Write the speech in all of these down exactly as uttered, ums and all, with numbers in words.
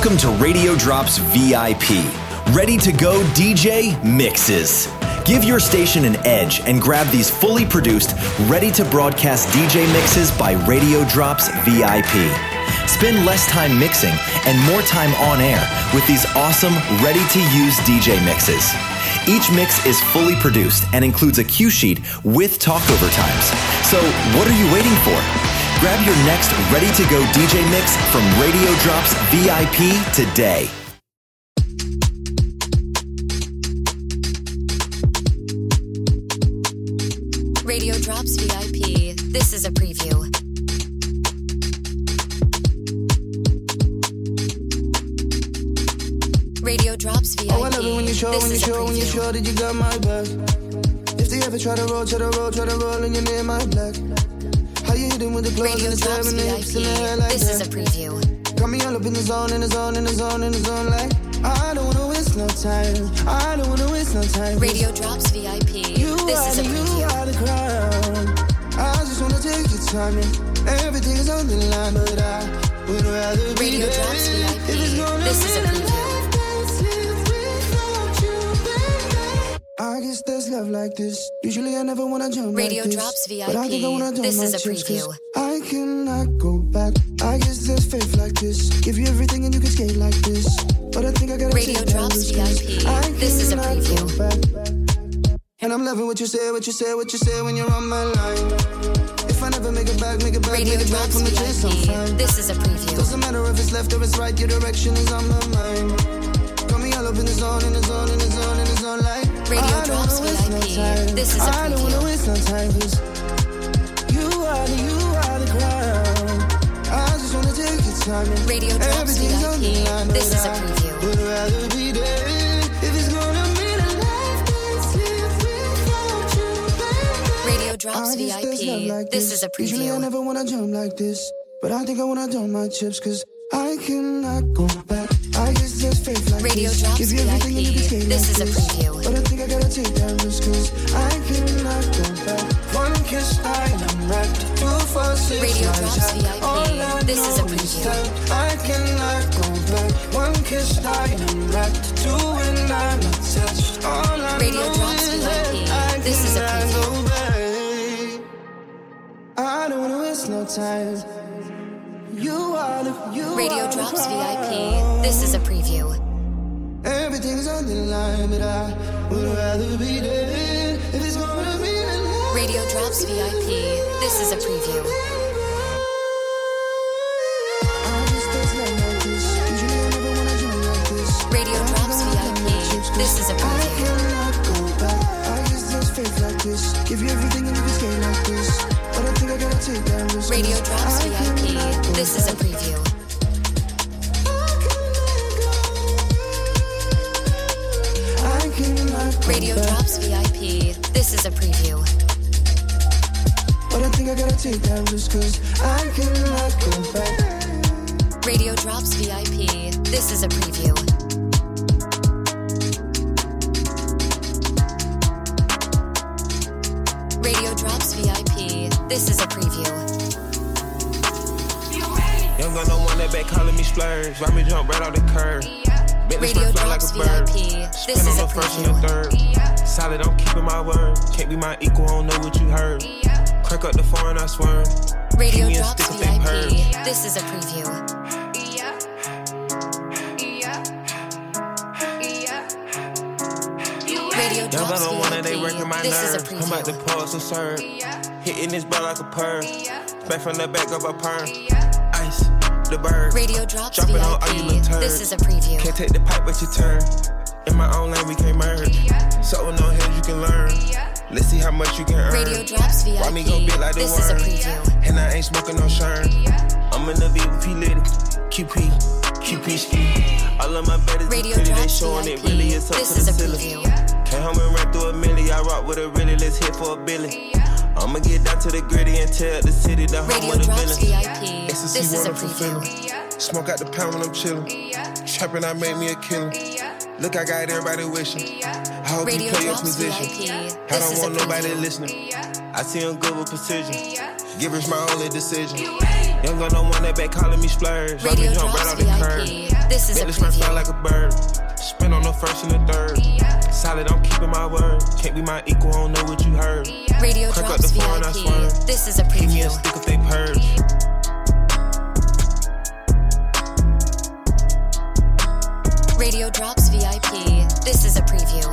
Welcome to Radio Drops V I P. Ready to go D J mixes. Give your station an edge and grab these fully produced, ready to broadcast D J mixes by Radio Drops V I P. Spend less time mixing and more time on air with these awesome, ready to use D J mixes. Each mix is fully produced and includes a cue sheet with talkover times. So what are you waiting for? Grab your next ready-to-go D J mix from Radio Drops V I P today. Radio Drops V I P. This is a preview. Radio Drops V I P. Oh, I love it when you show, when you show, when you show that you got my back. If they ever try to roll, try to roll, try to roll and you're near my black. How you hitting with the clothes and the tab and the hips and the hair like this that? This is a preview. Got me all up in the zone, in the zone, in the zone, in the zone like I don't wanna waste no time. I don't wanna waste no time. Radio Drops V I P. You this are is a the, preview. You are the crown. I just wanna take your time and everything is on the line, but I would rather be Radio there. Drops V I P. If it's gonna this be is a the preview. I guess there's love like this. Usually I never wanna jump Radio like this. Drops V I P. But I think I wanna jump this my is a chips, preview. I cannot go back. I guess there's faith like this. Give you everything and you can skate like this. But I think I gotta Radio take Drops V I P. This is a preview. And I'm loving what you say, what you say, what you say when you're on my line. If I never make it back, make it back, Radio make it back Drops from the V chase, I'm I P. fine. This is a preview. Doesn't matter if it's left or it's right, your direction is on my mind. Got me all up in the zone, in the zone, in the zone, in the zone like Radio Drops V I P. No this is a preview. I don't wanna waste no time, cause you are the, you are the crown. I just wanna take your time and Radio Drops V I P. Line, this is a preview. Would rather be there if it's gonna be the life that's lived without you, baby. Radio Drops V I P. Like this. this is a preview. Usually I never wanna jump like this, but I think I wanna dump my chips, cause I cannot go back. I guess there's faith like Radio this. Drops Give you V I everything P. and you can skate This like is a this. preview. But I think I gotta take that risk, cause I cannot go back. One kiss night, I'm wrecked. Two for six Radio nights Drops V I P. all I This is a know preview. that I cannot go back. One kiss night, I'm wrecked. Two and I'm attached. All I Radio know Drops is V I P. that I This is a cannot preview. go back. I don't wanna waste no time. You are the, you Radio are Drops the V I P. crown. This is a preview. Everything's on the line, but I would rather be there if it's gonna be the life. Radio Drops V I P. This is a preview. Radio Drops V I P. This is a preview. I cannot go back. I guess there's faith like this. Give you everything and you can skate like this. But I think I gotta take that risk. Radio Drops V I P. This is a preview. Radio Drops V I P. This is a preview. But I think I gotta take that risk, cause I cannot go back. Radio Drops V I P. This is a preview. Radio Drops V I P. This is a preview. Young gun, no one that back calling me splurge. Ride me jump right off the curb. Radio Drops V I P. This is a preview. Solid, I'm keeping my word. Can't be my equal, I don't know what you heard. Crack up the foreign, I swear. Radio Drops V I P. This is a preview. Radio Drops V I P. This is a preview. I'm about to pause and serve. Hitting this ball like a perm. Back from the back of a perm. Ice, the bird. Radio Drops Dropping V on all I you P. little turds. This is a preview. Can't take the pipe, but you turn. In my own lane, we can't merge. So with no heads, you can learn. Let's see how much you can earn. Radio Drops V I P. Why me go big like the This is a worm? preview. And I ain't smoking no shern. I'm in the V V P litty. Q P, Q P ski. All of my betters Radio pretty, they Drops showing V I it P. really is up This to is the a ceiling. preview. Came home and ran through a milli. I rock with a really, let's hit for a billy. I'ma get down to the gritty and tell the city the home Radio of the Drops V villain. I P. Ecstasy This is a wonderful preview. feeling. Smoke out the pound when I'm chillin'. Trapping, I made me a killer. Look, I got everybody wishing. I hope Radio you play your Drops V I position. P. I This don't is a want nobody preview. listening. I see him good with precision. Give us my only decision. Young gun don't want that back calling me splurge. Radio jump Drops right on the V I P. curb. This is a Let this man fly preview. like a bird. Spin on the first and the third. Solid, I'm keeping my word. Can't be my equal, I don't know what you heard. Radio Crank up Drops the phone, I V I P. swear. This is a Give me a preview. stick if they purge. Radio Drops V I P. This is a preview.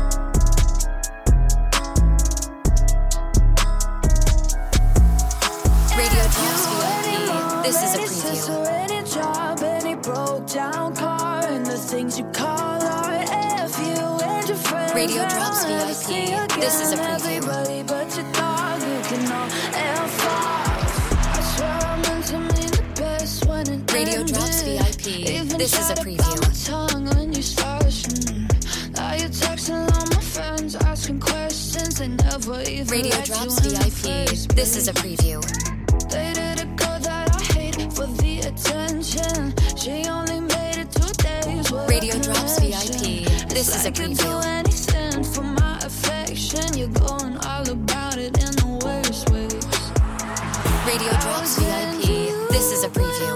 Radio Drops V I P. This is a preview. Any job, any broke down car, and the things you call art. F you and your friends. Radio Drops V I P. This is a preview. Everybody but your dog, you can all F off. I swear I meant to mean the best when it Radio ended. Drops V I P. Even This is a tried to preview. bite my tongue when you started. Mm. Now you're texting all my friends, asking questions. They never even Radio let Drops you V in I the P. first This is a place. preview. Dated a girl that I hate for the attention. She only made it two days. With Radio a Drops V I P. connection. This It's is a like you'd preview. do anything for my affection. You're going all about it in the worst ways. Radio Drops V I P. This is a preview.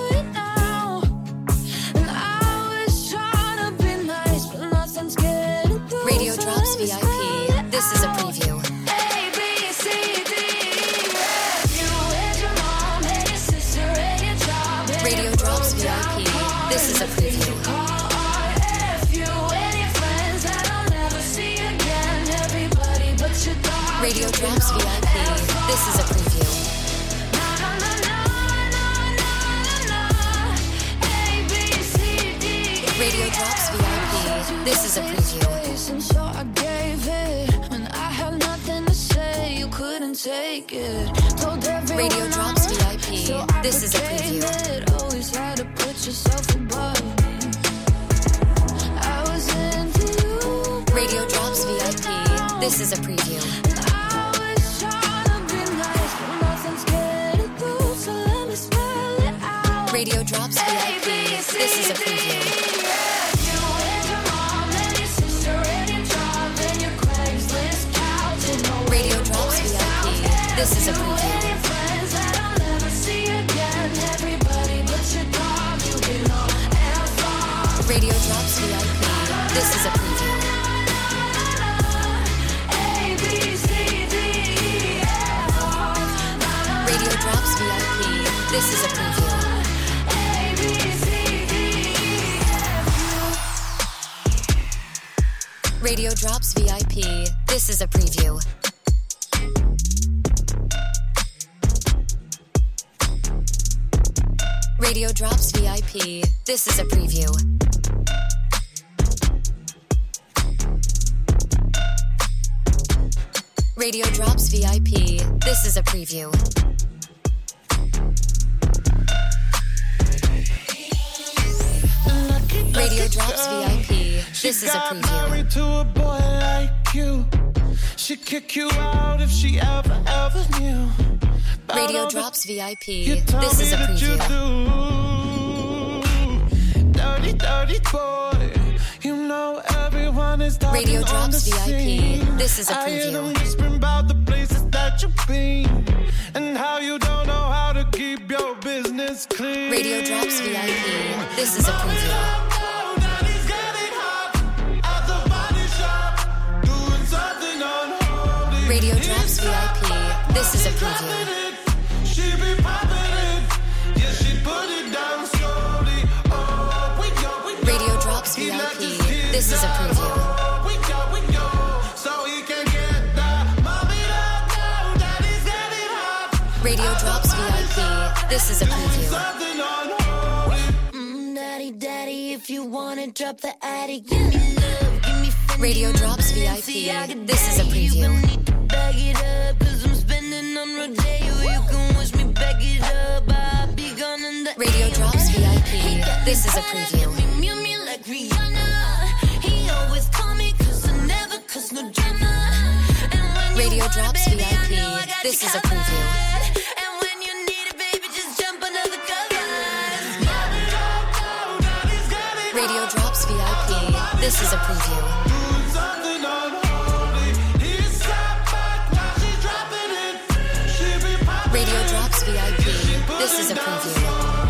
Radio Drops V I P. This is a preview. Radio Drops V I P. This is a preview. Radio Drops V I P. This is a preview. Radio Drops V I P. This is a preview. So I gave it when I had nothing to say. You couldn't take it. Told everyone Radio I'm Drops V I right, P. so I This is a became preview. it. Always had to put yourself above me. I was into you. Radio Drops V I P. This is a preview. I was trying to be nice, but nothing's getting through. So let me spell it out. Radio Drops V I P. This is a preview. Radio Drops V I P. This is a preview. Radio Drops V I P. This is a preview. Radio Drops V I P. This is a preview. Radio Drops V I P. This is a preview. Radio Drops V I P. This is a preview. Radio Drops V I P. This is a preview. Radio Drops V I P. This is a preview. Married to a boy like you. She'd kick you out if she ever, ever knew. Radio Drops V I P. This is a preview. Dirty, dirty boy. You know everyone is talking Radio on Drops the V I P. scene. This is a I hear them preview. whispering about the places that you've been and how you don't know how to keep your business clean. Radio Drops V I P. This is a preview. Radio Drops V I P. This is a preview. She be popping it. Yeah, she put it down slowly. Oh, we go, we go. Radio Drops V I P. This is a preview. Oh, we go, we go. So he can get that. Mommy don't know that he's getting hot. Radio Drops V I P. This is a preview. Something unholy. Mm, daddy, daddy, if you wanna drop the attic, give me love, give me Fendi, Radio Drops V I P. This is a preview. Bag it up, cause I'm spending on Rodeo. You can wish me back it up. I'll be gone in the Radio Drops V I P. This is a preview. Mew me like Rihanna. He always call me cause I never cause no drama. And when you Radio want it, Drops baby, V I P. I know I got This you is a covered. preview. And when you need it, baby, just jump under the covers. Radio Drops V I P. This is a preview. Something unholy. He's sat back while she's dropping it. She be popping Radio Drops V I P. This is a preview.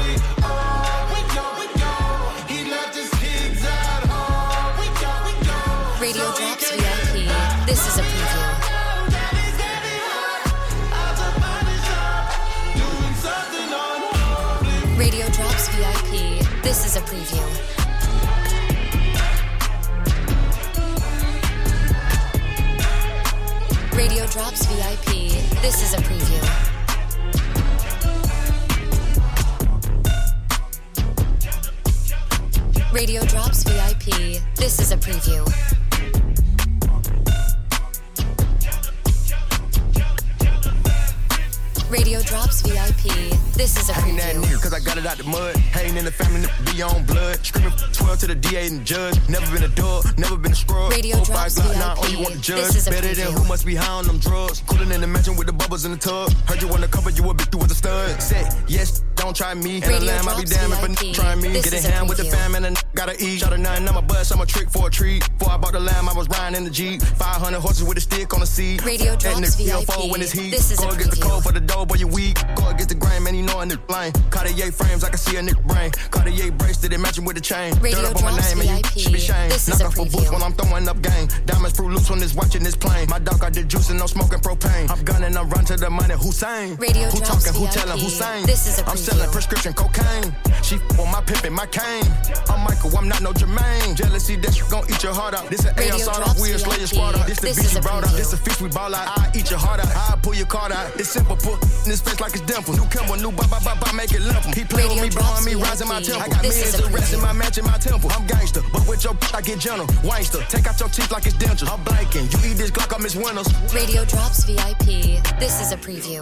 Radio Drops V I P. This is a preview. Radio Drops V I P. This is a preview. Radio Drops V I P. This is a preview. Radio Drops V I P. This is a preview. Radio Drops V I P. This is a preview. I ain't that nigga cause I got it out the mud. Hating in the family, be on blood. Screaming twelve to the D A and the judge. Never been a dog, never been a scrub. Radio Four, Drops five, V I P. nine, oh, you want the judge. This is a Better preview. than who must be high on them drugs. Cooling in the mansion with the bubbles in the tub. Heard you wanna cover you a bit through with the stud. Say, yes, don't try me. And a Radio lamb, I be Drops damn if V I a P. n- try me. This Get is a a hand with the preview. fam and a n- gotta eat. Shot a nine, I'm a bus, I'm a trick for a treat. Before I bought the lamb, I was riding in the Jeep. five hundred horses with a stick on the seat. Radio That Drops nigga V I P. feel when it's heat. This is Go a against the preview. cold for the dough, boy, you weak. Go against the grain, man, you know a nigga blind. Cartier frames, I can see a nigga brain. Cartier bracelet, it matching with the chain. Radio Dirt up on my Drops name, and V I you P. should be shamed. This is Knock a off for preview. boots when I'm throwing up game. Diamonds fruit loops when it's watching this plane. My dog got the juice and no smoking propane. I'm gunning, I'm run to the money. Hussein. Radio Who Drops talking? Who V I P. telling? Hussein. This is a I'm preview. selling prescription cocaine. She f- on my pimpin', my cane. I'm Michael, I'm not no Jermaine. Jealousy, that you gon' eat your heart out. This an A Radio R sawed Drops off, we'll V I slay your P. squad out. This the This beach is you a brought out. preview. This a fish we ball out. I eat your heart out. I pull your card out. It's simple, put in his face like it's dimple. New Kimber, new ba ba ba ba, make it limp. He play Radio with me, Drops blowing me, V I rising my P. temple. I got This millions is a of rest in preview. my match in my temple. I'm gangster, but with your I get gentle. Wangster, take out your teeth like it's dentures. I'm blanking. You eat this Glock, I miss Winters. Radio Drops V I P. This is a preview.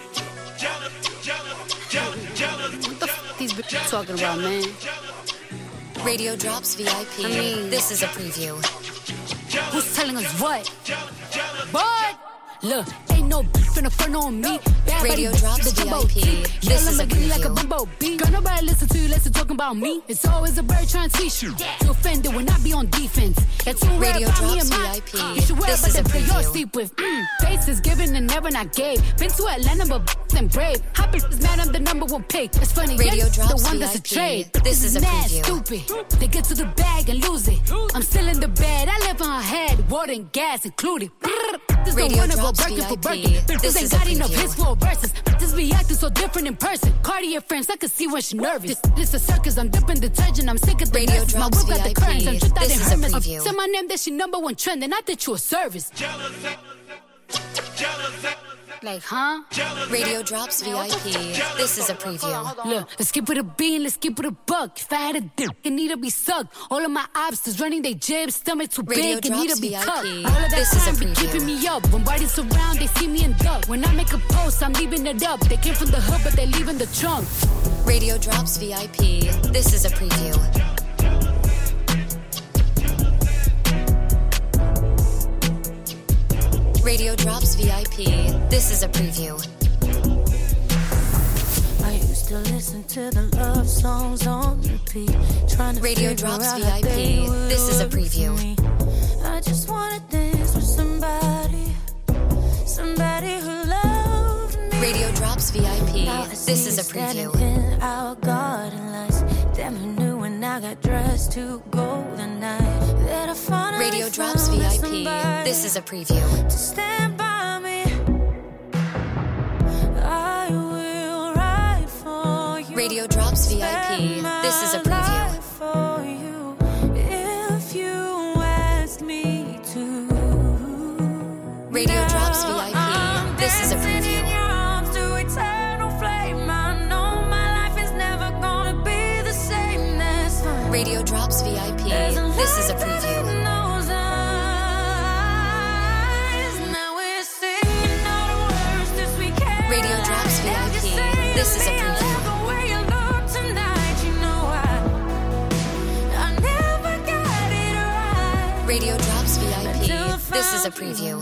What the f these bitches talking about, man? Radio Drops V I P. I mean- This is a preview. Who's telling us what? What? Look, ain't no beef in the front on me. Bad Radio body, Drops the V I jumbo P. team. This Yell is a Lamborghini like a preview. bumblebee. Girl, nobody listen to you, listen talking about me. It's always a bird trying to teach you. You offended when I be on defense. That's too rare Radio about me Drops and V my. I P. You should worry This about is a the play you're preview. sleep with. Mm. Faces given and never not gave. Been to Atlanta, but and brave. Happy is mad, I'm the number one pick. It's funny, Radio yes, Drops the one V I that's a P. trade. This is a mad preview. stupid. They get to the bag and lose it. I'm still in the bed, I live on her head, water and gas included. This Radio don't wanna go Drops Birkin for V I P. Birkin. This Bitches is ain't a got enough preview. hits for verses. Just be acting so different in person. Cartier frames, I can see when she nervous. This, this a circus, I'm dipping detergent. I'm sick of the Radio nurses. My Drops whip got the V I P. curtains. I'm just out This in is a Hermes. preview. Say my name, that she number one trend, and I think you a service. Like, huh? Radio Drops V I P. This is a preview. Look, let's keep it a bean, let's keep it a buck. If I had a dick, it need to be sucked. All of my obstacles running they jibs, stomach too Radio big, it need Drops to be V I P. cut. All of that This is a time be preview. keeping me up. When bodies surround, they see me in duck. When I make a post, I'm leaving it up. They came from the hood, but they leaving the trunk. Radio Drops V I P. This is a preview. Radio Drops V I P. This is a preview. I used to listen to the love songs on repeat, trying to Radio figure Drops out V I how P. they would This is a look preview. for me. I just wanna dance with somebody, somebody who loved me. Radio Drops V I P. Now I This see is you a preview. standing in our garden lights. Damn, you knew when I got dressed to go the night that I finally Radio Drops found V I P. somebody This is a preview. to stand by me. I will ride for you. Radio Drops V I P. This is a preview. For you, if you ask me to. Radio Drops V I P. This is a preview. Radio Drops V I P. This is a preview. Radio Drops V I P. This is a preview. Radio Drops V I P. This is a preview.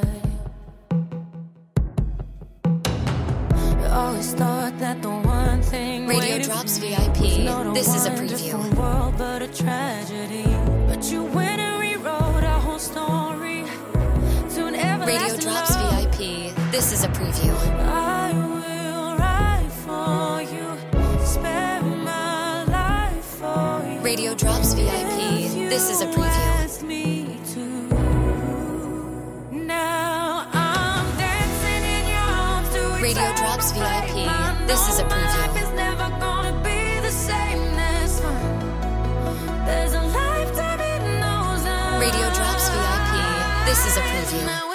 Always thought that the one thing Radio Drops V I P. This is a preview. World, but a tragedy. But you went and rewrote our whole story to an everlasting Radio Drops V love. I P. This is a preview. I will ride for you. Radio Drops V I P. This is a preview. Radio Drops V I P. This is a preview. Radio Drops V I P. This is a preview.